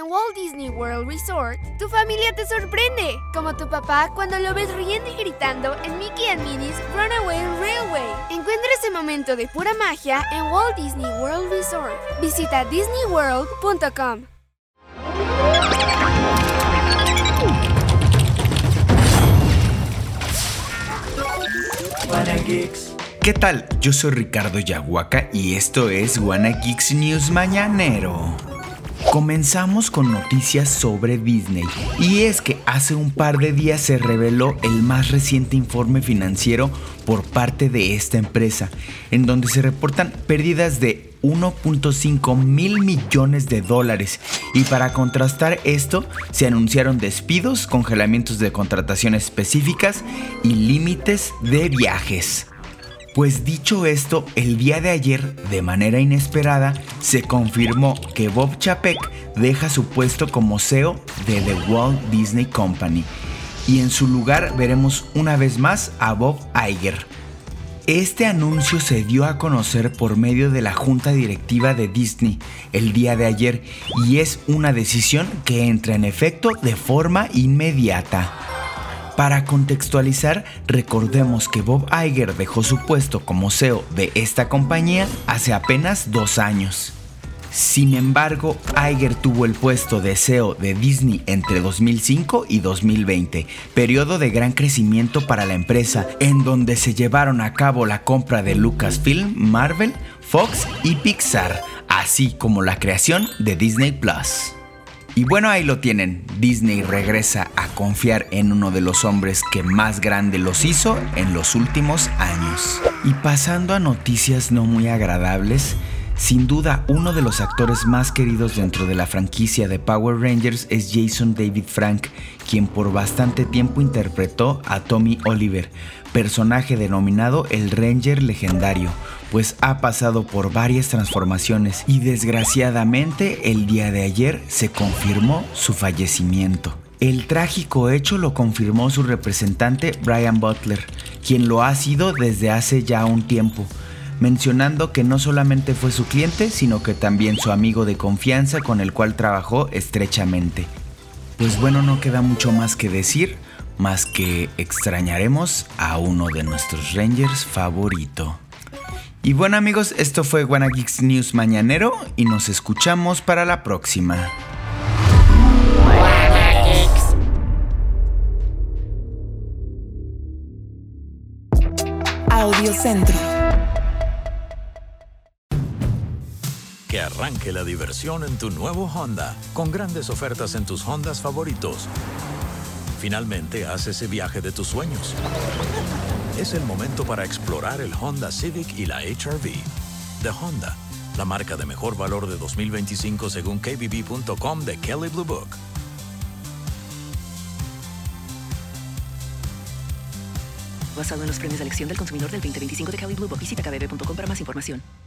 Walt Disney World Resort, tu familia te sorprende, como tu papá cuando lo ves riendo y gritando en Mickey and Minnie's Runaway Railway. Encuentra ese momento de pura magia en Walt Disney World Resort. Visita disneyworld.com. ¿Qué tal? Yo soy Ricardo Yahuaca y esto es WannaGeeks News Mañanero. Comenzamos con noticias sobre Disney, y es que hace un par de días se reveló el más reciente informe financiero por parte de esta empresa, en donde se reportan pérdidas de 1.5 mil millones de dólares, y para contrastar esto se anunciaron despidos, congelamientos de contrataciones específicas y límites de viajes. Pues dicho esto, el día de ayer, de manera inesperada, se confirmó que Bob Chapek deja su puesto como CEO de The Walt Disney Company, y en su lugar veremos una vez más a Bob Iger. Este anuncio se dio a conocer por medio de la junta directiva de Disney el día de ayer, y es una decisión que entra en efecto de forma inmediata. Para contextualizar, recordemos que Bob Iger dejó su puesto como CEO de esta compañía hace apenas 2 años. Sin embargo, Iger tuvo el puesto de CEO de Disney entre 2005 y 2020, periodo de gran crecimiento para la empresa, en donde se llevaron a cabo la compra de Lucasfilm, Marvel, Fox y Pixar, así como la creación de Disney Plus. Y bueno, ahí lo tienen. Disney regresa a confiar en uno de los hombres que más grande los hizo en los últimos años. Y pasando a noticias no muy agradables, sin duda uno de los actores más queridos dentro de la franquicia de Power Rangers es Jason David Frank, quien por bastante tiempo interpretó a Tommy Oliver, personaje denominado el Ranger legendario, pues ha pasado por varias transformaciones y desgraciadamente el día de ayer se confirmó su fallecimiento. El trágico hecho lo confirmó su representante Brian Butler, quien lo ha sido desde hace ya un tiempo, mencionando que no solamente fue su cliente, sino que también su amigo de confianza con el cual trabajó estrechamente. Pues bueno, no queda mucho más que decir, más que extrañaremos a uno de nuestros Rangers favorito. Y bueno amigos, esto fue WannaGeeks News Mañanero y nos escuchamos para la próxima. Audiocentro. Que arranque la diversión en tu nuevo Honda, con grandes ofertas en tus Hondas favoritos. Finalmente haz ese viaje de tus sueños. Es el momento para explorar el Honda Civic y la HR-V. De Honda, la marca de mejor valor de 2025 según kbb.com de Kelley Blue Book. Basado en los premios de elección del consumidor del 2025 de Kelley Blue Book. Visita kbb.com para más información.